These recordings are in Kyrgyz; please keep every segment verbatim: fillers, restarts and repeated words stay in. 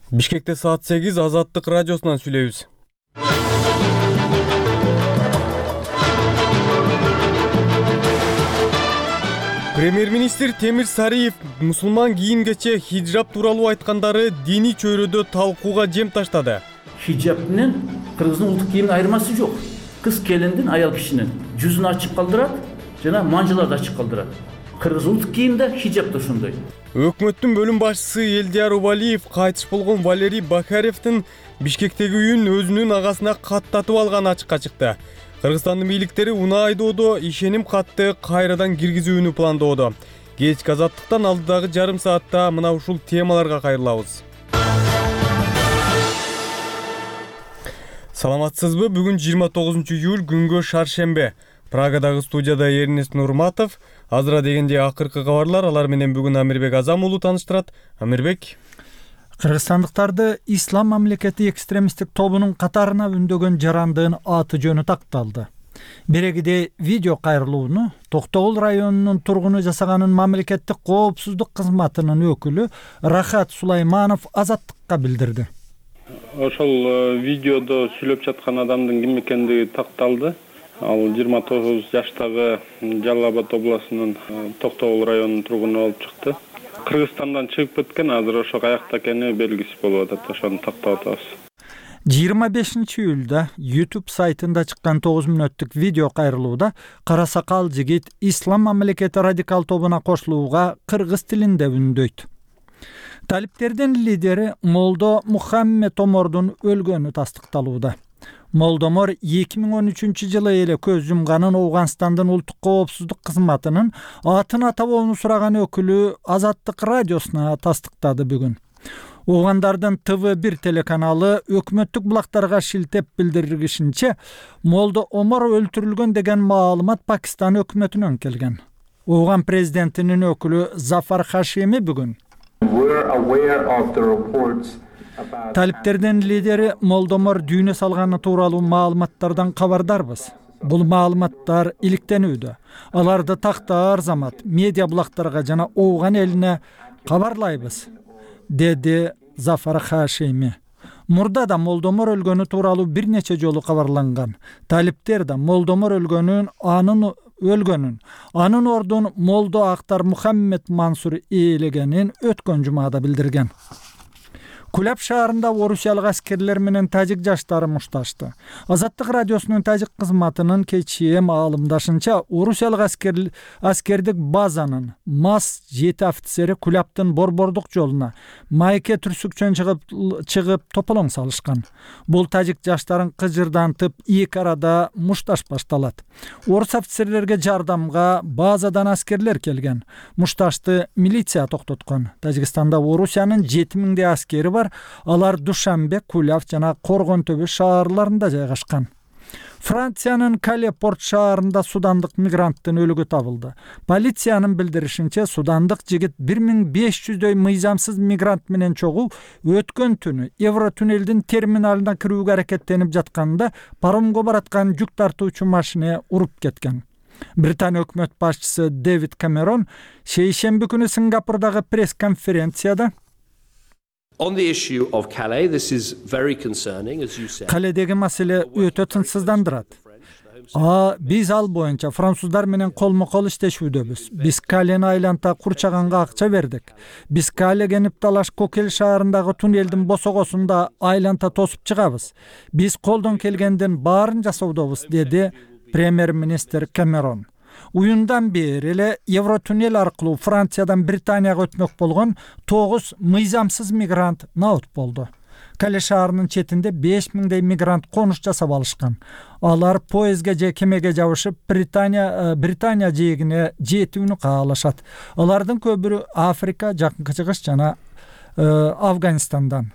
Бишкекте саат сегиз Азаттык радиосунан сүйлөйбүз. Премьер-министр Темир Сариев мусулман кийимгече хиджаб тууралуу айткандары диний чөйрөдө талкууга жем таштады. Хиджабнын кыргыздын улуттук кийимин айырмасы жок. Кыз келиндин, аял кишинин жүзүн ачык калдырат, жана манжыларды ачык калдырат. Кыргыз улуттук кийимде хиджаб да ошондой. Өкмөттүн бөлүм башчысы Элдияр Убалиев кайтыш болгон Валерий Бакаревдин Бишкектеги үйүн өзүнүн агасына каттатып алганы ачыкка чыкты. Кыргызстандын бийликтери унаа айдоодо ишеним катты кайрадан киргизүүнү пландоодо. Кечки Азаттыктан алдыдагы жарым саатта мына ушул темаларга кайрылабыз. Саламатсызбы? Бүгүн жыйырма тогузунчу июль күнгө шаршембе. Прагадагы студияда Эрнест Нурматов. Азыра дегенде акыркы кабарлар, алар менен бүгүн Амирбек Азам уулу тааныштырат. Амирбек. Кыргызстандыктарды ислам мамлекети экстремисттик тобунун катарына үндөгөн жарандыгын аты жөнү такталды. Берегиде видео кайрылууну Токтогул районунун тургуну жасаганын мамлекеттик коопсуздук кызматынын өкүлү Рахат Сулайманов Азаттыкка билдирди. Ошол видеодо сүйлөп жаткан адамдын ким экендиги такталды. Ал жыйырма тогуз жаштагы Жалал Абад областынын Токтогул районунун тургуну болуп чыкты. Кыргызстандан чыгып кеткен, азыр ошо каякта экени белгисиз болуп атат, ошону тактап атабыз. жыйырма бешинчи июлда YouTube сайтында чыккан тогуз мүнөттүк видео кайрылууда кара сакал жигит ислам мамлекети радикал тобуна кошулууга кыргыз тилинде үндөйт. Талиптердин лидери Молдо Мухаммед Омордун өлгөнү тастыкталууда. Молдомор эки миң он үчүнчү жылы эле көз жумганын Ооганстандын улуттук коопсуздук кызматынын атын атабоону сураган өкүлү Азаттык радиосуна тастыктады бүгүн. Оогандардын Т В бир телеканалы өкмөттүк булактарга шилтеп билдиргишинче, Молдо Омор өлтүрүлгөн деген маалымат Пакистан өкмөтүнөн келген. Ооган президентинин өкүлү Зафар Хашими бүгүн Талиптердин лидери Молдомор дүйнө салганы тууралуу маалыматтардан кабардарбыз. Бул маалыматтар иликтенүүдө. Аларды такта Арзамат, медиа булактарга жана Ооган элине кабарлайбыз, деди Зафар Хашими. Мурда да Молдомор өлгөнү тууралуу бир нече жолу кабарланган. Талиптер да Молдомор өлгөнүн анын өлгөнүн, анын ордун Молдо Актар Мухаммед Мансур ээлегенин өткөн жумада билдирген. Кулап шаарында орусиялык аскерлер менен тажик жаштары мушташты. Азаттык радиосунун тажик кызматынын кечээ маалымдашынча, орусиялык аскер аскердик базанын мас жети офицери Кулаптын борбордук жолуна майке түрсүкчөн чыгып чыгып тополоң салышкан. Бул тажик жаштарын кыжырдантып, эки арада мушташ башталат. Орус офицерлерге жардамга базадан аскерлер келген. Мушташты милиция токтоткон. Тажикстанда Орусиянын жети миңдей аскери бар. Алар Душанбе, Кулав жана Коргон төбө шаарларында жайгашкан. Франциянын Кале порт шаарында судандык мигранттын өлүгү табылды. Полициянын билдиришинче, судандык жигит бир миң беш жүздөй мыйзамсыз мигрант менен чогуу өткөн түнү Евротуннелдин терминалына кирүүгө аракеттенип жатканда паромго бараткан жүк тартуучу машина уруп кеткен. Британия өкмөт башчысы Дэвид Камерон шейшемби күнү Сингапурдагы пресс-конференцияда On the issue of Calais, this is very concerning, as you said. Каледеги маселе өтө тынчсыздандырат. А биз ал боюнча француздар менен колмо-кол иштешүүдөбүз. Биз Калени айланта курчаганга акча бердик. Биз Калеге Нипталаш Кокел шаарындагы туннелдин босогосунда айланта тосуп чыгабыз. Биз колдон келгенден баарын жасоодобуз, деди премьер-министр Камерон. Уюндан бери эле Евротуннел аркылуу Франциядан Британияга өтмөк болгон тогуз мыйзамсыз мигрант наут болду. Кале шаарынын четинде беш миңдей мигрант конуш жасап алышкан. Алар поездге же кемеге жабышып Британия Британия жээгине жетүүнү каалашат. Алардын көбүрү Африка, Жакынкы Чыгыш жана Афганистандан.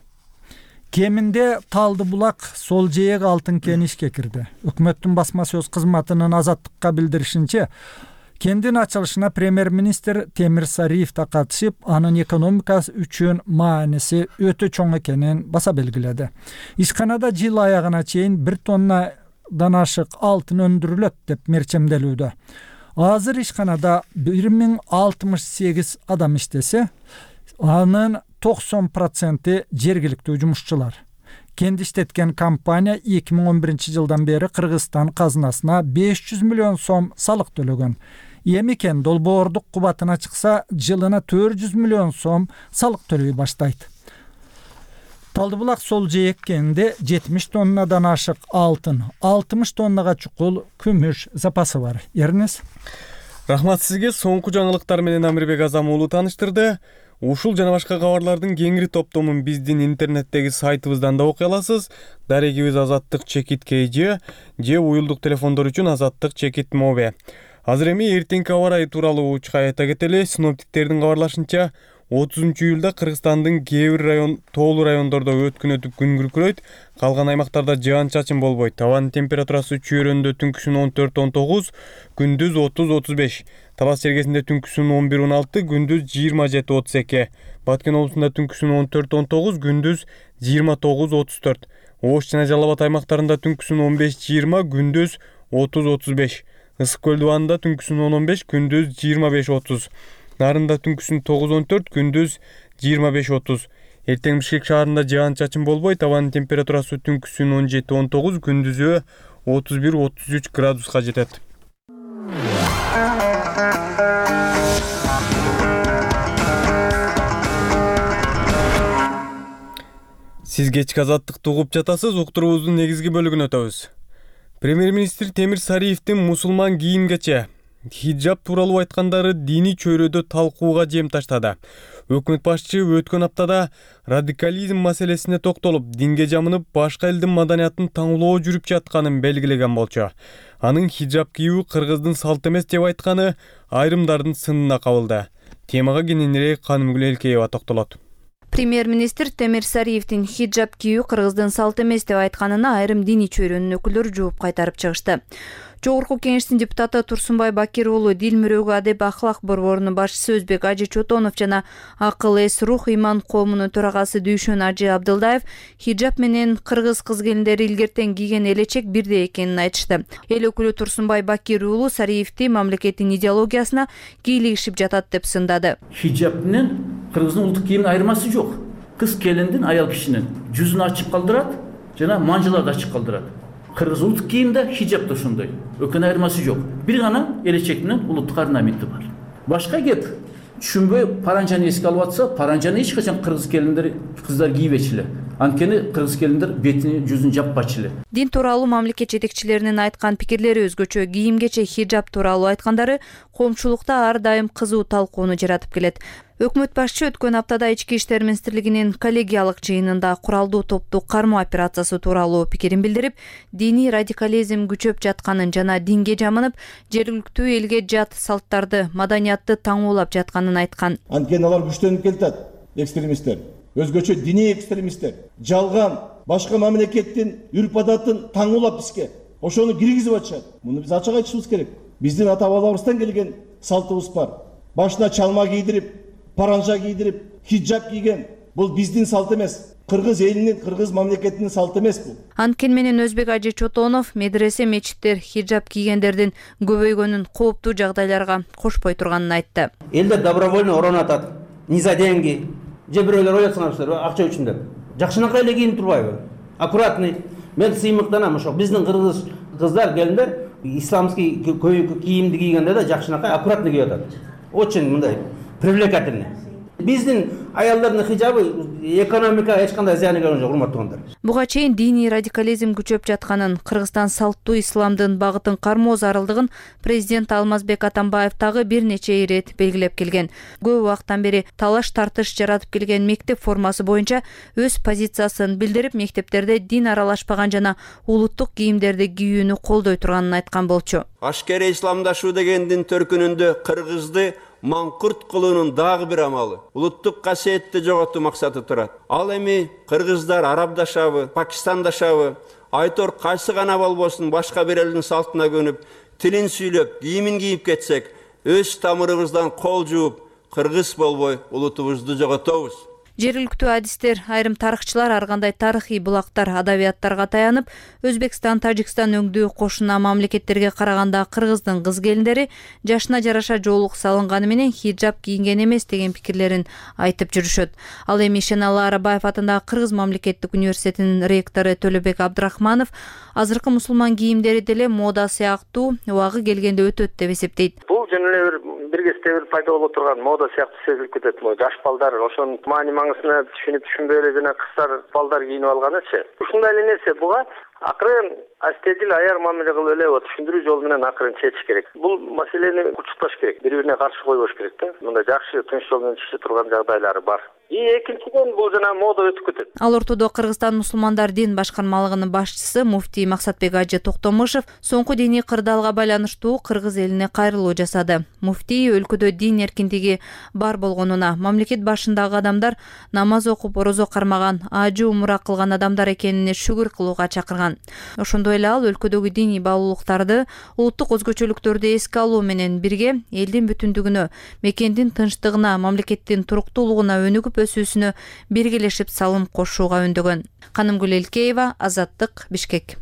Кеминде Талды булак сол жээк алтын кен ишке кирди. Өкмөттүн басма сөз кызматынын Азаттыкка билдиришинче, кендин ачылышына премьер-министр Темир Сариев да катышып, анын экономикасы үчүн мааниси өтө чоң экенин баса белгиледи. Ишканада жыл аягына чейин бир тоннадан ашык алтын өндүрүлөт деп мерчемделүүдө. Азыр ишканада бир миң алтымыш сегиз адам иштесе, Анын токсон проценти жергиликтүү жумушчулар. Kendi işletken kampanya эки миң он биринчи жылдан бeri Kırgızstan казынасына беш жүз миллион сом салык төлөгөн. Емекен долбоордук кубатына чыкса, жылына төрт жүз миллион сом салык төлөй баштайт. Талдыбулак сол жээккенде жетимиш тоннадан ашык алтын, алтымыш тоннага чукул күмүш запасы бар. Эрнес. Рахмат сизге. Соңку жаңылыктар менен Амирбек Азам уулу тааныштырды. Ушул жана башка кабарлардын кеңири топтомун биздин интернеттеги сайтыбыздан да окуй аласыз. Дарегибиз Азаттык Чекит КЖ же уюлдук телефондор үчүн Азаттык Чекит Мобе. Азыр эми эртеңки аба ырайы тууралуу айта кетели. Синоптиктердин кабарлашынча отузунчу июлда Кыргызстандын кээ бир район, тоолуу райондордо өткүн өтүп күн күркүрөйт. Калган аймактарда жаан чачын болбойт. Табанын температурасы чүйрөндө түнкүсүн он төрт он тогуз, күндүз отуз отуз беш. Талас жергесинде түнкүсүн он бир он алты, күндүз жыйырма жети отуз эки. Баткен облусунда түнкүсүн он төрт он тогуз, күндүз жыйырма тогуз отуз төрт. Ош жана Жалал Абад аймактарында түнкүсүн он беш жыйырма, күндүз отуз отуз беш. Ысык көл дубанында түнкүсүн он он беш, күндүз жыйырма беш отуз. Нарында түнкүсүн тогуз он төрт, күндүз жыйырма беш отуз. Эртең Бишкек шаарында жаан чачын болбойт. Табанын температурасы түнкүсүн он жети он тогуз, күндүзү отуз бир отуз үч градуска жетет. Сиз кечки Азаттыкты угуп жатасыз. Уктуруубуздун негизги бөлүгүнө өтөбүз. Премьер-министр Темир Сариевдин мусулман кийимгече хиджаб тууралуу айткандары диний чөйрөдө талкууга жем таштады. Өкмөт башчы өткөн аптада радикализм маселесине токтолуп, динге жамынып, башка элдин маданиятын таңуулоо жүрүп жатканын белгилеген болчу. Анын хиджаб кийүү кыргыздын салт эмес деп айтканы айрымдардын сынына кабылды. Темага кененирээк Канымгүл Элкеева токтолот. Премьер-министр Темир Сариевдин хиджаб кийүү кыргыздын салт эмес деп айтканына айрым диний чөйрөнүн өкүлдөрү жооп кайтарып чыгышты. Жогорку кеңештин депутаты Турсунбай Бакир уулу Дил мөрөгү адеп ахлак борборунун башчысы Өзбек Ажи Чотонов жана Акыл эс рух иман коомунун төрагасы Дүйшөн Ажи Абдылдаев хиджаб менен кыргыз кыз келиндери илгертен кийген элечек бирдей экенин айтышты. Эл өкүлү Турсунбай Бакир уулу Сариевди мамлекеттин идеологиясына кийлигишип жатат деп сындады. Хиджаб менен кыргыздын улуттук кийимдин айырмасы жок. Кыз келиндин, аял кишинин жүзүн ачык калдырат жана манжыларды ачык калдырат. Кыргыз улуттук кийимде хиджаб да ошондой. Өкөн айырмасы жок. Бир гана элечек менен улуттук орнаменти бар. Башка кеп түшүнбөй паранжаны эске алып атса, паранжаны эч качан кыргыз келиндер, кыздар кийбечи эле. Анткени кыргыз келиндер бетин, жүзүн жаппачу эле. Дин тууралуу мамлекет жетекчилеринин айткан пикирлери өзгөчө. Кийимгече хиджаб тууралуу айткандары коомчулукта ар дайым кызуу талкууну жаратып келет. Өкмөт башчы өткөн аптада Ички иштер министрлигинин коллегиялык жыйынында куралдуу топту кармоо операциясы тууралуу пикирин билдирип, диний радикализм күчөп жатканын жана динге жамынып, жергиликтүү элге жат салттарды, маданиятты таңуулап жатканын айткан. Анткени алар күчтөнүп келатат, экстремисттер. Өзгөчө диний экстремисттер жалган башка мамлекеттин үрп адатын таңуулап бизге ошону киргизип атышат. Муну биз ачык айтышыбыз керек. Биздин ата бабаларыбыздан келген салтыбыз бар. Башына чалма кийдирип, паранжа кийдирип, хиджаб кийген. Бул биздин салт эмес. Кыргыз элинин, кыргыз мамлекетинин салты эмес бул. Анткени менен Өзбек Ажи Чотонов медресе, мечиттер хиджаб кийгендердин көбөйгөнүн кооптуу жагдайларга кошпой турганын айтты. Элдер добровольно оронатат. Не за деньги. Же бирөөлөр ойлосоңуздар, акча үчүн деп. Жакшынакай эле кийинип турбайбы? Аккуратный. Мен сыймыктанам ошо биздин кыргыз кыздар, келиндер исламский кийимди кийгенде да жакшынакай аккуратный кийип атат. Очень мындай привлекательный. Биздин аялдардын хиджабы экономикага эч кандай зыяны келген жок, урматтуугандар. Буга чейин диний радикализм күчөп жатканын, Кыргызстан салттуу исламдын багытын кармоо зарылдыгын президент Алмазбек Атамбаев дагы бир нече ирет белгилеп келген. Көп убакыттан бери талаш тартыш жаратып келген мектеп формасы боюнча өз позициясын билдирип, мектептерде дин аралашпаган жана улуттук кийимдерди кийүүнү колдой турганын айткан болчу. Ашкери исламдашуу дегендин төркүнүндө кыргызды маңкурт кылуунун дагы бир амалы. Улуттук касиетти жоготуу максаты турат. Ал эми кыргыздар арабдашабы, пакистандашабы, айтор кайсы гана болбосун башка бир элдин салтына көнүп, тилин сүйлөп, кийимин кийип кетсек, өз тамырыбыздан кол жууп, кыргыз болбой улутубузду жоготобуз. Жергиликтүү адистер, айрым тарыхчылар ар кандай тарыхый булактар, адабияттарга таянып, Өзбекстан, Тажикстан өңдүү кошуна мамлекеттерге караганда кыргыздын кыз келиндери жашына жараша жоолук салынганы менен хиджаб кийинген эмес деген пикирлерин айтып жүрүшөт. Ал эми Шеналы Арабаев атындагы Кыргыз мамлекеттик университетинин ректору Төлөбек Абдрахманов азыркы мусулман кийимдери деле мода сыяктуу убагы келгенде өтөт деп эсептейт. Бул жөн эле бир бир кезде бир пайда боло турган мода сыяктуу сезилип кетет. Жаш балдар ошонун маани маңызына түшүнүп түшүнбөй эле жана кыздар балдар кийинип алганычы. Ушундай эле нерсе буга акырын астедил аяр мамиле кылып эле түшүндүрүү жолу менен акырын чечиш керек. Бул маселени кучукташ керек. Бири бирине каршы койбош керек да. Мындай жакшы тынч жол менен чече турган жагдайлары бар. И экинчиден бул жана мода өтүп кетет. Ал ортодо Кыргызстан мусулмандар дин башкармалыгынын башчысы муфтий Максатбек Ажы Токтомушев соңку диний кырдаалга байланыштуу кыргыз элине кайрылуу жасады. Муфтий өлкөдө дин эркиндиги бар болгонуна, мамлекет башындагы адамдар намаз окуп, орозо кармаган, ажы умра кылган адамдар экенине шүгүр кылууга чакырган. Ошондой эле ал өлкөдөгү диний баалуулуктарды, улуттук өзгөчөлүктөрдү эске алуу менен бирге элдин бүтүндүгүнө, мекендин тынчтыгына, мамлекеттин туруктуулугуна өнүгүп өсүүсүнө биргелешип салым кошууга үндөгөн. Канымгүл Элкеева, Азаттык, Бишкек.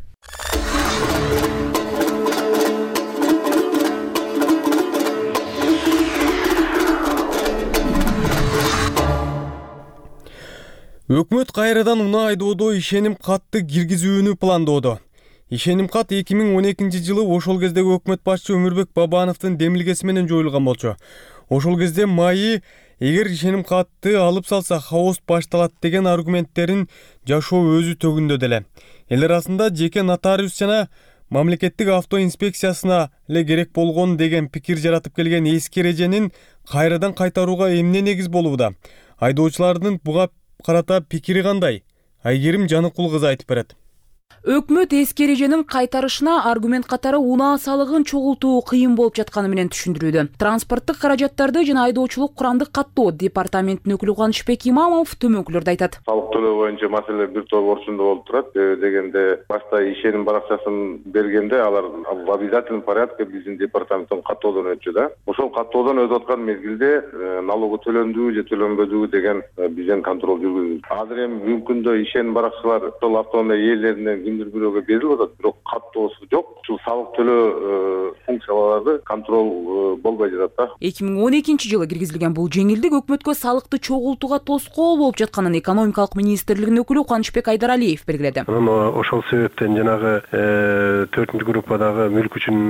Өкмөт кайрадан унаа айдоодо ишеним катты киргизүүнү пландоодо. Ишеним кат эки миң он экинчи жылы ошол кездеги өкмөт башчы Өмүрбек Бабановдун демилгеси менен жоюлган болчу. Ошол кезде майы эгер ишеним катты алып салса хаос башталат деген аргументтерин жашоо өзү төгүндө деле. Эл арасында жеке нотариус жана мамлекеттик авто инспекциясына эле керек болгон деген пикир жаратып келген эски эреженин кайрадан кайтарууга эмне негиз болууда? Айдоочулардын буга карата пикири кандай? Айгерим Жаныкул кызы айтып берет. Өкмөт эски эреженин кайтарышына аргумент катары унаа салыгын чогултуу кыйын болуп жатканы менен түшүндүрүүдө. Транспорттук каражаттарды жана айдоочулук курамдык каттоо департаментинин өкүлү Кубанычбек Имамов төмөнкүлөрдү айтат. Салык төлөө боюнча маселе бир топ орчунда болуп турат. Дегенде башта ишеним баракчасын бергенде алар в обязательном порядке биздин департаменттен каттоодон өтчү да. Ошол каттоодон өтүп аткан мезгилде налогу төлөндүбү же төлөнбөдүбү деген бизден контроль жүргүзүлдү. Азыр эми бүгүнкү күндө ишеним баракчалар ошол автоунаа ээлеринен кимдир бирөөгө берилип атат, бирок каттоосу жок. Ушул салык төлөө функциялары контроль болбой жатат да. эки миң он экинчи жылы киргизилген бул жеңилдик өкмөткө салыкты чогултууга тоскоол болуп жатканын экономикалык министрлигинин өкүлү Кубанычбек Айдаралиев белгиледи. Анан ошол себептен жанагы төртүнчү группадагы мүлк үчүн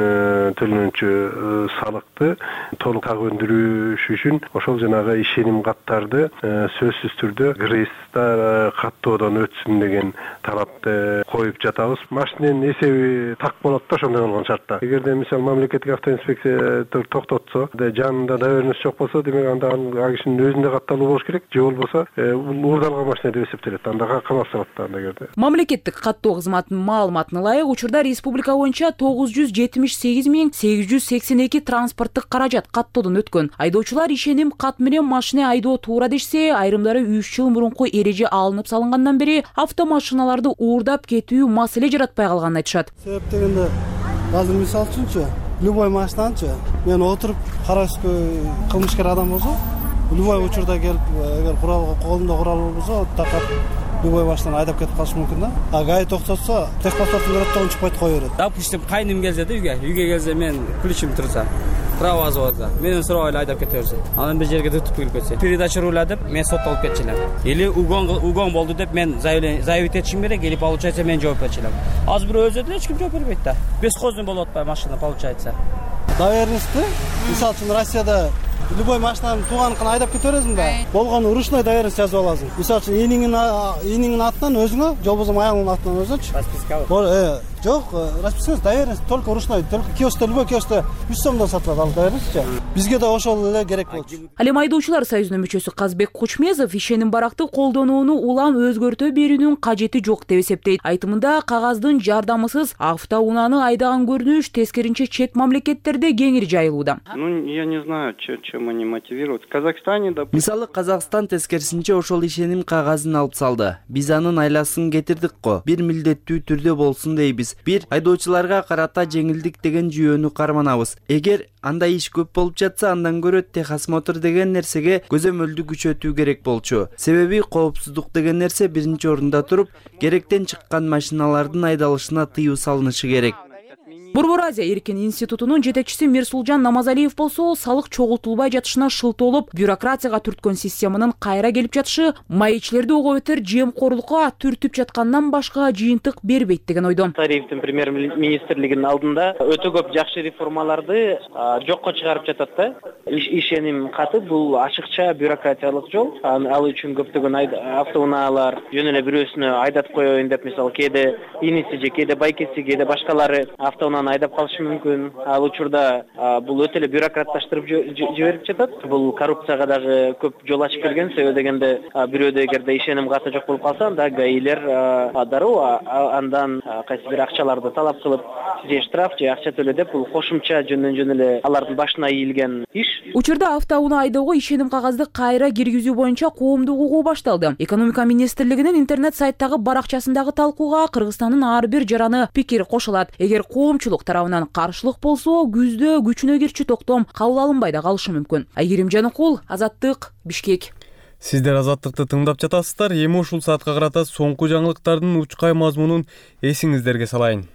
төлөнүүчү салыкты толук так өндүрүш үчүн ошол жанагы ишеним каттарды сөзсүз түрдө кыргызстан каттоодон өтсүн деген талапты коюп жатабыз. Машиненин эсеби так болот да ошондой болгон шартта. Эгерде мисалы мамлекеттик автоинспекция токтотсо, жанында доверенность жок болсо, демек анда ал кишинин өзүндө катталуу болуш керек. Же болбосо уурдалган машина деп эсептелет. Анда камап салат да анда жерде. Мамлекеттик каттоо кызматынын маалыматына ылайык, учурда республика боюнча тогуз жүз жетимиш сегиз миң сегиз жүз сексен эки транспорттук каражат каттоодон өткөн. Айдоочулар ишеним кат менен машина айдоо туура дешсе, айрымдары үч жыл мурунку эреже алынып салынгандан бери автомашиналарды уурдап кетүү маселе жаратпай калганын айтышат. Себеп дегенде азыр мисалы үчүнчү любой машинанчы мен отуруп карашпай кылмышкер адам болсо, любой учурда келип эгер курал колунда курал болсо такап любой машинаны айдап кетип калышы мүмкүн да. А гай токтотсо техпаспортун көрөт, чыкпайт кое берет. Допустим, кайным келсе да үйгө, үйгө келсе мен ключим турса, права заводда. Менен сурап эле айдап кете берсе. Анан бир жерге дутуп келип кетсе, передача руля деп мен соттолуп кетчүлөр. Или угон угон болду деп мен заявить этишим керек, или получается мен жооп берчүлөр. Азыр бирөө өзү эле эч ким жооп бербейт да. Бесхозный болуп атпайбы машина получается. Доверенностьты, мисалы үчүн Россияда любой машинаны тууганыкын айдап кете бересиң да. Болгону ручной доверенность жазып аласың. Мисалы үчүн эниңин эниңин атынан өзүңө, же болбосо аялыңдын атынан өзүнчү. Расписка. Жок, расписка доверенность только ручной, только киоскте, любой киоскте үч сомдон сатылат ал доверенность. Бизге да ошол эле керек болчу. Ал эми айдоочулар союзунун мүчөсү Казбек Кучмезов ишеним баракты колдонууну улам өзгөртө берүүнүн кажети жок деп эсептейт. Айтымында кагаздын жардамысыз автоунааны айдаган көрүнүш тескеринче чет мамлекеттерде кеңири жайылууда. Ну, я не знаю, чем они мотивируют. В Казахстане, допустим... Мисалы, Казакстан тескерисинче ошол ишеним кагазын алып салды. Биз анын айласын кетирдик го. Бир милдеттүү түрдө болсун дейбиз. Бир, айдоочуларга карата жеңилдик деген жүйөнү карманабыз. Эгер андай иш көп болуп жатса, андан көрө техосмотр деген нерсеге көзөмөлдү күчөтүү керек болчу. Себеби коопсуздук деген нерсе биринчи орунда туруп, керектен чыккан машиналардын айдалышына тыюу салынышы керек. Борбор Азия эркин институтунун жетекчиси Мирсулжан Намазалиев болсо, салык чогултулбай жатышына шылтоолоп, бюрократияга түрткөн системанын кайра келип жатышы маекчилерди ого бетер жемкорлукка түртүп жаткандан башка жыйынтык бербейт деген ойдо. Тарифтин премьер-министрлигинин алдында өтө көп жакшы реформаларды жокко чыгарып жатат да. Ишеним каты бул ачыкча бюрократиялык жол. Ал үчүн көптөгөн автоунаалар жөн эле бирөөсүнө айдатып коеюн деп, мисалы, кээде иниси же кээде байкеси, кээде башкалары автоунааны айдап калышы мүмкүн. Ал учурда бул өтө эле бюрократташтырып жиберип жатат. Бул коррупцияга дагы көп жол ачып берген. Себеби дегенде бирөөдө эгерде ишеним каты жок болуп калса, анда гаилер дароо андан кайсы бир акчаларды талап кылып, же штраф же акча төлө деп, бул кошумча жөндөн жөн эле алардын башына ийилген иш. Учурда автоунаа айдоого ишеним кагазды кайра киргизүү боюнча коомдук угуу башталды. Экономика министрлигинин интернет сайттагы баракчасындагы талкууга Кыргызстандын ар бир жараны пикир кошулат. Эгер коомчулук тарабынан каршылык болсо, күздө күчүнө кирчи токтом кабыл алынбай да калышы мүмкүн. Айгерим Жаныкул, Азаттык, Бишкек. Сиздер Азаттыкты тыңдап жатасыздар. Эми ушул саатка карата соңку жаңылыктардын учкай мазмунун эсиңиздерге салайын.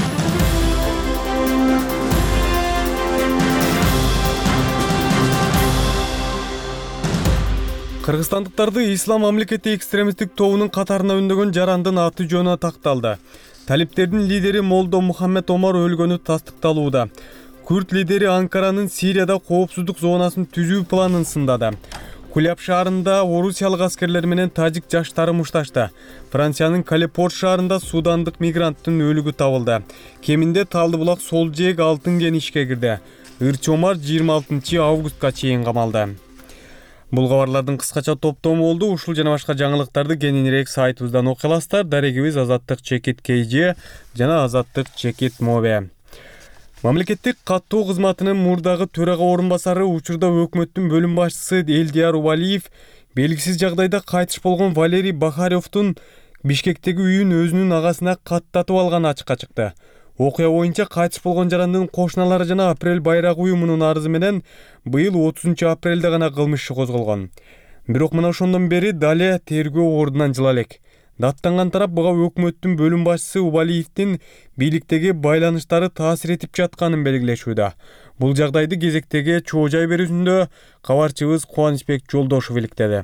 Кыргызстандыктарды Ислам мамлекети экстремисттик тобунун катарына үндөгөн жарандын аты жөнү такталды. Талиптердин лидери Молдо Мухаммед Омар өлгөнү тастыкталууда. Күрд лидери Анкаранын Сирияда коопсуздук зонасын түзүү планын сындады. Куляб шаарында орусиялык аскерлер менен тажик жаштары мушташты. Франциянын Калепорт шаарында судандык мигранттын өлүгү табылды. Кеминде Талдыбулак сол жээк алтын кен ишке кирди. Ырчы Омар жыйырма алтынчы августка чейин камалды. Бул кабарлардын кыскача топтому болду. Ушул жана башка жаңылыктарды кененирээк сайтыбыздан окуй аласыздар. Дарегибиз Азаттык чекит kg жана Азаттык чекит mobi. Мамлекеттик каттоо кызматынын мурдагы төрага орун басары, учурда өкмөттүн бөлүм башчысы Элдияр Убалиев белгисиз жагдайда кайтыш болгон Валерий Бахаревдун Бишкектеги үйүн өзүнүн агасына каттатып алганы ачыкка чыкты. Окуя боюнча кайтыш болгон жарандын кошуналары жана Апрель байрагы уюмунун арызы менен быйыл отузунчу апрелде гана кылмыш иши козголгон. Бирок мына ошондон бери дале тергөө ордунан жыла элек. Даттанган тарап буга өкмөттүн бөлүм башчысы Убалиевдин бийликтеги байланыштары таасир этип жатканын белгилешүүдө. Бул жагдайды кезектеги чоо жай берүүсүндө кабарчыбыз Кубанычбек Жолдошов иликтеди.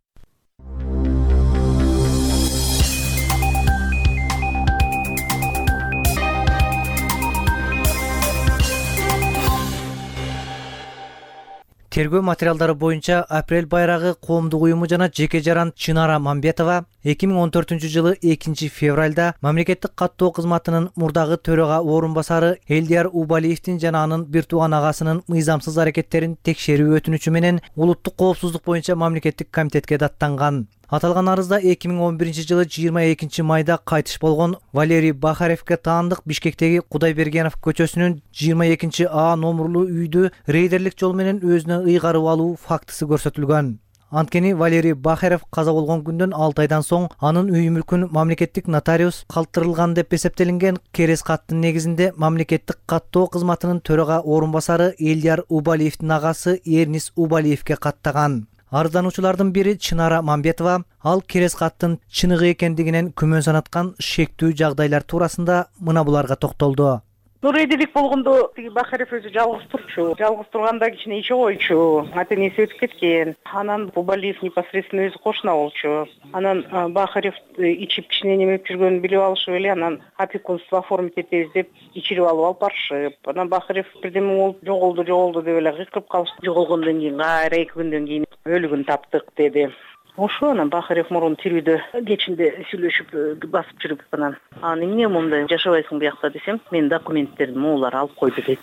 Тергөө материалдары боюнча Апрель байрагы коомдук уюму жана жеке жаран Чынара Мамбетова эки миң он төртүнчү жылы экинчи февралда мамлекеттик каттоо кызматынын мурдагы төрага орун басары Элдияр Убалиевдин жана анын бир тууган агасынын мыйзамсыз аракеттерин текшерүү өтүнүчү менен улуттук коопсуздук боюнча мамлекеттик комитетке даттанган. Аталган арызда эки миң он биринчи жылы жыйырма экинчи майда кайтыш болгон Валерий Бахаревке таандык Бишкектеги Кудайбергенов көчөсүнүн жыйырма экинчи А номурлуу үйдү рейдерлик жол менен өзүнө ыйгарып алуу фактысы көрсөтүлгөн. Анткени Валерий Бахарев каза болгон күндөн алты айдан соң анын үй мүлкүн мамлекеттик нотариус калтырылган деп эсептелинген керес каттын негизинде мамлекеттик каттоо кызматынын төрага орун басары Элдияр Убалиевдин агасы Эрнис Убалиевке каттаган. Арыздануучулардын бири Чынара Мамбетова ал керес каттын чыныгы экендигинен күмөн санаткан шектүү жагдайлар туурасында мына буларга токтолду. Рейдерлик болгондо тиги Бахарев өзү жалгыз турчу. Жалгыз турганда кичине иче койчу. Ата энеси өтүп кеткен. Анан Убалиев непосредственно өзү кошуна болчу. Анан Бахарев ичип кичине немеп жүргөнүн билип алышып эле анан опекунство оформить этебиз деп ичирип алып алып барышып. Анан Бахарев бирдеме болуп жоголду жоголду деп эле кыйкырып калышты. Жоголгондон кийин кайра эки күндөн кийин өлүгүн таптык деди. Ошо анан Бахарев мурун тирүүдө кечинде сүйлөшүп басып жүрүп анан аны эмне момундай жашабайсың биякта десем, менин документтерим могулар алып койду дейт.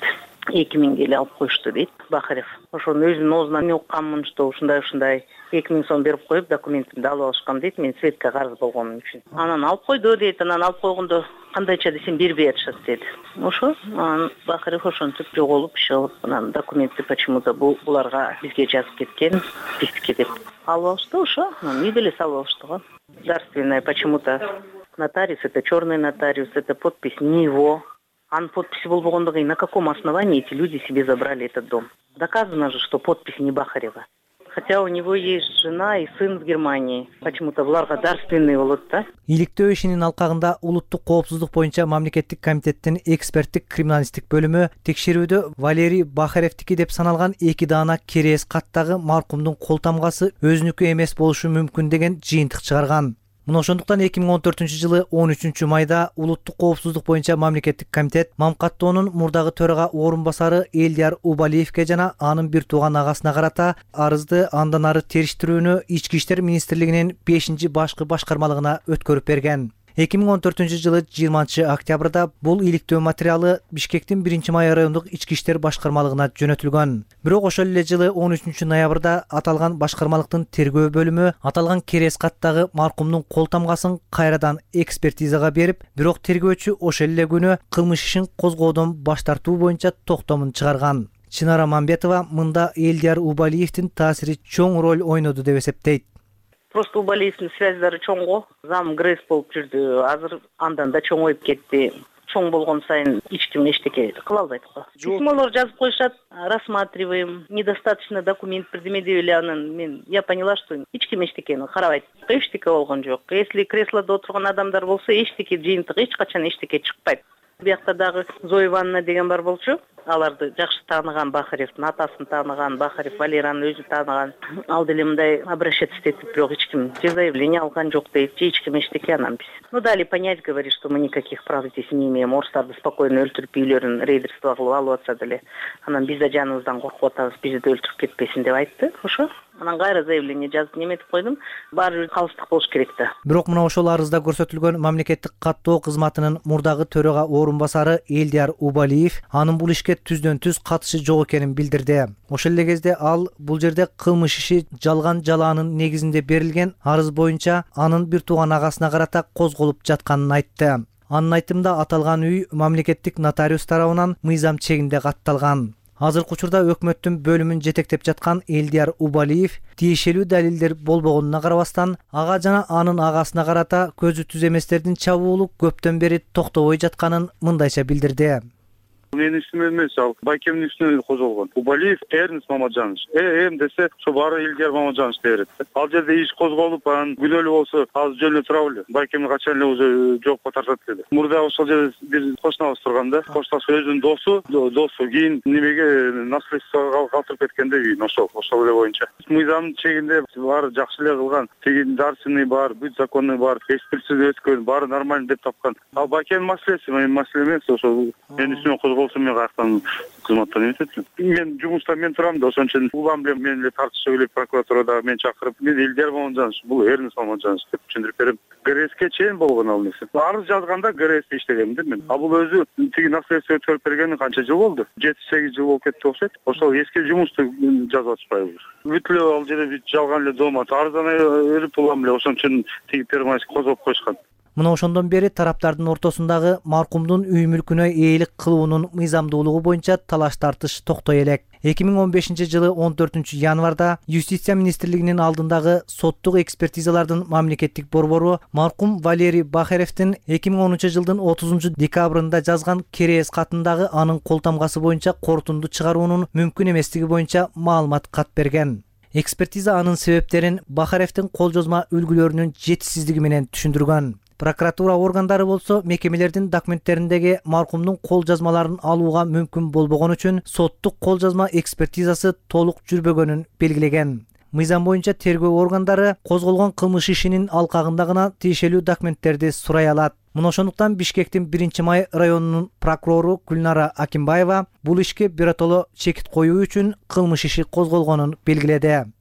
эки миң эле алып коюшту дейт Бахарев. Ошону өзүнүн оозунан мен укканмын, что ушундай ушундай эки миң сом берип коюп документимди алып алышкам дейт, мен светке карыз болгоным үчүн. Анан алып койду дейт, анан алып койгондо кандайча десем бербей атышат деди. Ошо анан Бахарев ошентип жоголуп чыгып, анан документти почему-то буларга бизге жазып кеткен, биздики деп алып алышты. Ошо анан үйдө эле салып алышты го. Дарственная почему-то нотариус, это черный нотариус, это подпись не его. Анын подписи болбогондо на каком основании эти люди себе забрали этот дом? Доказано же, что подпись не Бахарева. Хотя у него есть жена и сын в Германии. Почему-то буларга дарственный болот да. Иликтөө ишинин алкагында улуттук коопсуздук боюнча мамлекеттик комитеттин эксперттик криминалисттик бөлүмү текшерүүдө Валерий Бахаревдики деп саналган эки даана керес каттагы маркумдун кол тамгасы өзүнүкү эмес болушу мүмкүн деген жыйынтык чыгарган. Мына ошондуктан эки миң он төртүнчү жылы он үчүнчү майда улуттук коопсуздук боюнча мамлекеттик комитет Мамкаттоонун мурдагы төрага орун басары Элдияр Убалиевке жана анын бир тууган агасына карата арызды андан ары териштирүүнү Ички иштер министрлигинин бешинчи башкы башкармалыгына өткөрүп берген. эки миң он төртүнчү жылы жыйырманчы октябрда бул иликтөө материалы Бишкектин биринчи май райондук ички иштер башкармалыгына жөнөтүлгөн. Бирок ошол эле жылы он үчүнчү ноябрда аталган башкармалыктын тергөө бөлүмү аталган керес каттагы маркумдун кол тамгасын кайрадан экспертизага берип, бирок тергөөчү ошол эле күнү кылмыш ишин козгоодон баш тартуу боюнча токтомун чыгарган. Чынара Мамбетова мында Элдияр Убалиевдин таасири чоң роль ойноду деп эсептейт. Просто Убалиевдин связьдары чоң го. Зам ГРЭС болуп жүрдү. Азыр андан да чоңоюп кетти. Чоң болгон сайын эч ким эчтеке кыла албайт го. Письмолор жазып коюшат, рассматриваем, недостаточно документ бирдеме деп эле анан мен я поняла, что эч ким эчтекени карабайт. Эчтеке болгон жок. Если креслодо отурган адамдар болсо эчтеке жыйынтык эч качан эчтеке чыкпайт. Биякта дагы Зоя Ивановна деген бар болчу. Аларды жакшы тааныган Бахаревдин атасын тааныган, Бахарев Валеранын өзү тааныган. Ал деле мындай обращаться этип, бирок эч ким же заявление алган жок дейт, же эч ким эчтеке анан биз. Ну дали понять, говорит, что мы никаких прав здесь не имеем. Орустарды спокойно өлтүрүп үйлөрүн рейдерство кылып алып атса деле. Анан биз да жаныбыздан коркуп атабыз, бизди да өлтүрүп кетпесин деп айтты. Ошо. Анан кайра заявление жазып неметип койдум. Баары калыстык болуш керек да. Бирок мына ошол арызда көрсөтүлгөн мамлекеттик каттоо кызматынын мурдагы төрага орун басары Элдияр Убалиев анын бул ишке түздөн түз катышы жок экенин билдирди. Ошол эле кезде ал бул жерде кылмыш иши жалган жалаанын негизинде берилген арыз боюнча анын бир тууган агасына карата козголуп жатканын айтты. Анын айтымында аталган үй мамлекеттик нотариус тарабынан мыйзам чегинде катталган. Азыркы учурда өкмөттүн бөлүмүн жетектеп жаткан Элдияр Убалиев тиешелүү далилдер болбогонуна карабастан ага жана анын агасына карата көзү түз эместердин чабуулу көптөн бери токтобой жатканын мындайча билдирди. Менин үстүмө эмес, ал Байкемдин үстүнө козголгон. Убалиев Эрнст Мамаджанович. Э, эм десе, ошо баары Элдияр Мамаджанович берет. Ал жерде иш козголуп, анан күнөөлүү болсо, азыр жөн эле тура беле. Байкемди качан эле уже жоопко тартат эле. Мурда ошол жерде бир кошунабыз турганда, кошташ өзүнүн досу, досу кийин немеге наследство калтырып кеткенде үйүн ошол, ошол эле боюнча. Мыйзамдын чегинде баары жакшы эле кылган. Тегин дарсыны бар, бүт законы бар, экспертиза өткөн, баары нормально деп тапкан. Ал Байкем маселеси, менин маселем эмес, ошол менин үстүмө козголгон. Мен каяктан кызматтан өтөтмүн. Мен жумушта мен турам да, ошон үчүн улам билем мен эле тартышып эле прокуратурада мен чакырып, мен Элдияр Мамаджанович, бул Эрнст Мамаджанович деп түшүндүрүп берем. ГРЭСке чейин болгон ал нерсе. Арыз жазганда ГРЭСте иштегем да мен. А бул өзү тиги наследство өткөрүп бергени канча жыл болду? жети сегиз жыл болуп кетти окшойт. Ошол эски жумушту жазып атышпайбы? Бүт эле ал жерде жалган эле дом, арыздан өрүп улам эле ошон үчүн тиги перманент козгоп койушкан. Мына ошондон бери тараптардын ортосундагы маркумдун үй мүлкүнө ээлик кылуунун мыйзамдуулугу боюнча талаш тартыш токтой элек. эки миң он бешинчи жылы он төртүнчү январда Юстиция министрлигинин алдындагы соттук экспертизалардын мамлекеттик борбору маркум Валерий Бахаревдин эки миң онунчу жылдын отузунчу декабрында жазган керес катындагы анын кол тамгасы боюнча корутунду чыгаруунун мүмкүн эместиги боюнча маалымат кат берген. Экспертиза анын себептерин Бахаревдин кол жазма үлгүлөрүнүн жетишсиздиги менен түшүндүргөн. Прокуратура органдары болсо мекемелердин документтериндеги маркумдун кол жазмаларын алууга мүмкүн болбогон үчүн соттук кол жазма экспертизасы толук жүрбөгөнүн белгилеген. Мыйзам боюнча тергөө органдары козголгон кылмыш ишинин алкагында гана тиешелүү документтерди сурай алат. Мына ошондуктан Бишкектин биринчи май районунун прокурору Гүлнара Акимбаева бул ишке биротоло чекит коюу үчүн кылмыш иши козголгонун белгиледи.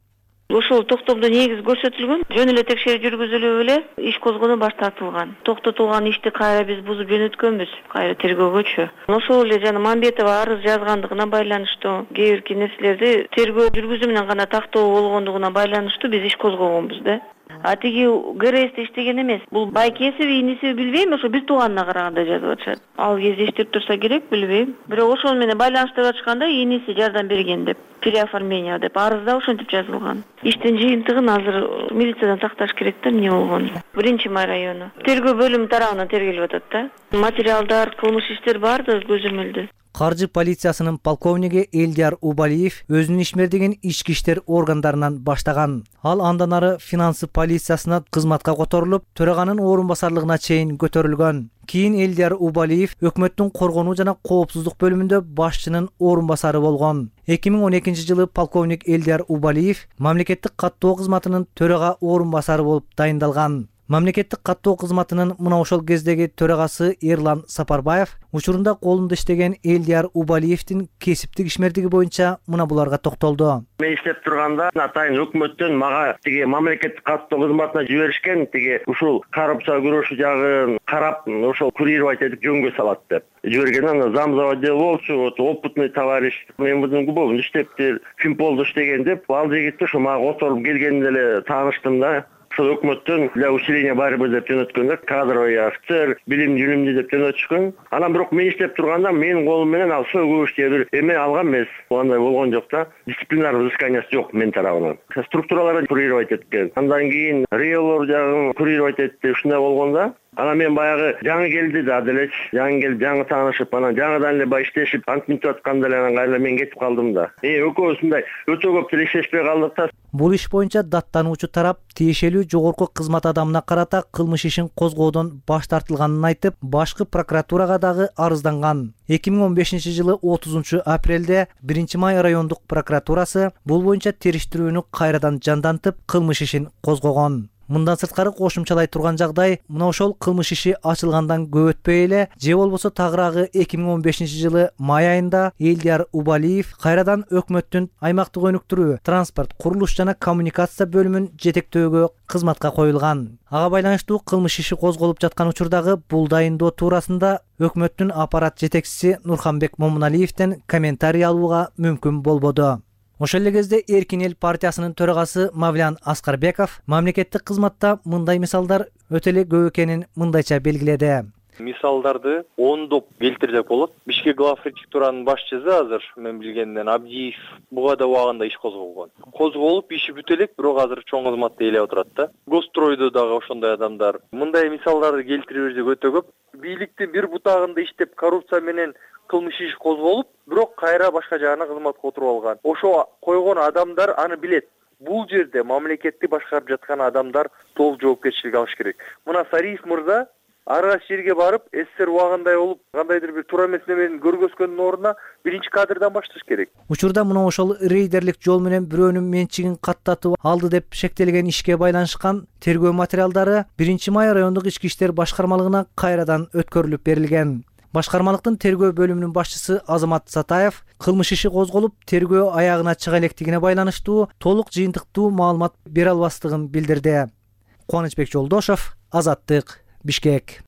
Ошол токтомдо негиз көрсөтүлгөн, жөн эле текшерүү жүргүзүлүп эле иш козгонуу баштатылган. Токтотулган ишти кайра биз бузуп жөнөткөнбүз, кайра тергөөгөчү. Ошол эле жана Мамбетова арыз жазгандыгына байланыштуу, кээ бир нерселерди тергөө жүргүзүү менен гана тактоо болгондугуна байланыштуу биз иш козгогонбуз да. А тиги ГРСте иштеген эмес. Бул байкесиби, инисиби билбейм, ошо бир тууганына караганда жазып атышат. Ал кезде иштеп турса керек, билбейм. Бирок ошол менен байланыштырып атышканда иниси жардам берген деп, переоформление деп арызда ошентип жазылган. Иштин жыйынтыгын азыр милициядан такташ керек да, эмне болгон. Биринчи май району. Тергөө бөлүмү тарабынан тергелип атат да. Материалдар, кылмыш иштер баардыгы көзөмөлдө. Каржы полициясынын полковниги Элдияр Убалиев өзүнүн ишмердигин ички иштер органдарынан баштаган. Ал андан ары финансы полициясына кызматка которулуп, төраганын орун басарлыгына чейин көтөрүлгөн. Кийин Элдияр Убалиев өкмөттүн коргонуу жана коопсуздук бөлүмүндө башчынын орун басары болгон. эки миң он экинчи жылы полковник Элдияр Убалиев мамлекеттик каттоо кызматынын төрага орун басары болуп дайындалган. Мамлекеттик каттоо кызматынын мына ошол кездеги төрагасы Эрлан Сапарбаев учурунда колунда иштеген Элдияр Убалиевдин кесиптик ишмердиги боюнча мына буларга токтолду. Мен иштеп турганда атайын өкмөттөн мага тиги мамлекеттик каттоо кызматына жиберишкен, тиги ушул коррупция күрөшүү жагын карап, ошол курировать этип жөнгө салат деп жиберген. Аны замзава отдел болчу, опытный товарищ, мен мындан күбөм иштептир, Финполдо иштеген деп, ал жигитти ушу мага которуп келгенде эле тааныштым да. Ошол өкмөттөн для усиления борьбы деп жөнөткөндөр, кадровый офицер, билим жүлүмдүү деп жөнөтүшкөн. Анан бирок мен иштеп турганда менин колум менен ал сөгүш же бир эме алган эмес. Андай болгон жок да. Дисциплинардык взысканиясы жок мен тарабынан. Структураларды курировать эткен. Андан кийин риэлор жагын курировать этти, ушундай болгонда анан мен баягы жаңы келди да делеч, жаңы келип, жаңы таанышып, анан жаңыдан эле баягы иштешип, антип атканда эле анан кайра мен кетип калдым да. Э, экөөбүздай өтө көп тирешеспей калдык да. Бул иш боюнча даттануучу тарап тиешелүү жогорку кызмат адамына карата кылмыш ишин козгоодон баш тартылганын айтып, башкы прокуратурага дагы арызданган. эки миң он бешинчи жылы отузунчу апрелде биринчи май райондук прокуратурасы бул боюнча териштирүүнү кайрадан жандантып, кылмыш ишин козгогон. Мындан сырткары кошумчалай турган жагдай, мына ошол кылмыш иши ачылгандан көп өтпөй эле, же болбосо тагыраагы эки миң он бешинчи жылы май айында Элдияр Убалиев кайрадан өкмөттүн аймактык өнүктүрүү, транспорт, курулуш жана коммуникация бөлүмүн жетектөөгө кызматка коюлган. Ага байланыштуу кылмыш иши козголуп жаткан учурдагы бул дайындоо туурасында өкмөттүн аппарат жетекчиси Нурханбек Момуналиевден комментарий алууга мүмкүн болбоду. Ошол эле кезде Эркин эл партиясынын төрагасы Мавлян Аскарбеков мамлекеттик кызматта мындай мисалдар өтө эле көп экенин мындайча белгиледи. Мисалдарды ондоп келтирсек болот. Бишкек главпредикатуранын башчысы азыр мен билгенден Абдиев буга да убагында иш козголгон. Козголуп иши бүтө элек, бирок азыр чоң кызматта элеп отурат да. Гостройдо дагы ошондой адамдар. Мындай мисалдарды келтире берсек өтө көп. Бийликтин бир бутагында иштеп коррупция менен кылмыш иш козголуп, бирок кайра башка жагына кызматка отуруп алган. Ошо койгон адамдар аны билет. Бул жерде мамлекетти башкарып жаткан адамдар толук жоопкерчилик алыш керек. Мына Сариев мырза ар кайсы жерге барып, СССР убагындай болуп, кандайдыр бир туура эмес неменин көргөзгөндүн ордуна биринчи кадрдан башташ керек. Учурда мына ошол рейдерлик жол менен бирөөнүн менчигин каттатып алды деп шектелген ишке байланышкан тергөө материалдары биринчи май райондук ички иштер башкармалыгына кайрадан өткөрүлүп берилген. Башкармалыктын тергөө бөлүмүнүн башчысы Азамат Сатаев кылмыш иши козголуп, тергөө аягына чыга электигине байланыштуу толук жыйынтыктуу маалымат бере албастыгын билдирди. Кубанычбек Жолдошов, Азаттык, Бишкек.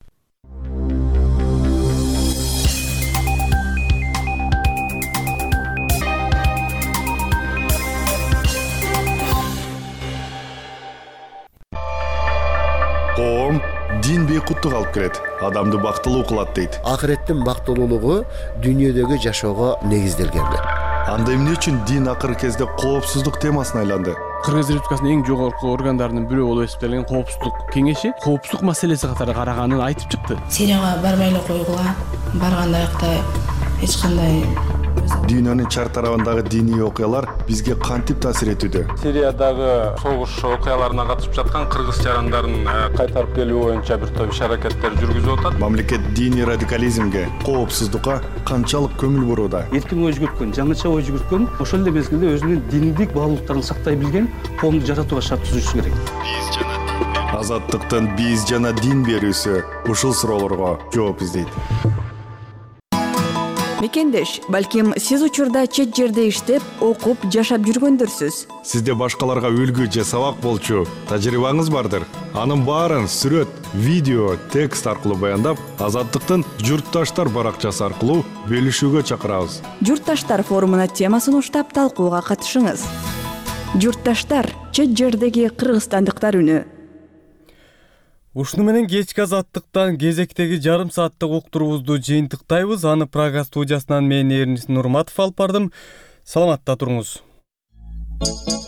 Коом дин бейкуттук алып келет, адамды бактылуу кылат дейт. Акыреттин бактылуулугу дүйнөдөгү жашоого негизделген. Анда эмне үчүн дин акыркы кезде коопсуздук темасына айланды? Кыргыз Республикасынын эң жогорку органдарынын бирөө болуп эсептелген коопсуздук кеңеши коопсуздук маселеси катары караганын айтып чыкты. Сирияга барбай эле койгула, барганда аякта эч кандай Дүйнөнүн чар тарабындагы диний окуялар бизге кантип таасир этүүдө? Сириядагы согуш окуяларына катышып жаткан кыргыз жарандарын кайтарып келүү боюнча бир топ иш-аракеттер жүргүзүп атат. Мамлекет диний радикализмге, коопсуздукка канчалык көңүл бурууда? Эркин ой жүгүрткөн, жаңыча ой жүгүрткөн, ошол эле мезгилде өзүнүн диндик баалуулуктарын сактай билген коомду жаратууга шарт түзүшү керек. Азаттыктын биз жана дин берүүсү ушул суроолорго жооп издейт. мекендеш, балким сиз учурда чет жерде иштеп, окуп, жашап жүргөндүрсүз. Сизде башкаларга үлгү же сабак болчу тажрыйбаңыз бардыр. Анын баарын сүрөт, видео, текст аркылуу баяндап, Азаттыктын журтташтар баракчасы аркылуу бөлүшүүгө чакырабыз. Журтташтар форумуна темасын уштап талкууга катышыңыз. Журтташтар, чет жердеги кыргызстандыктар үнү. Ушуну менен кечки Азаттыктан кезектеги жарым сааттык уктуруубузду жыйынтыктайбыз. Аны Прага студиясынан мен Эрнис Нурматов алып бардым. Саламатта туруңуз.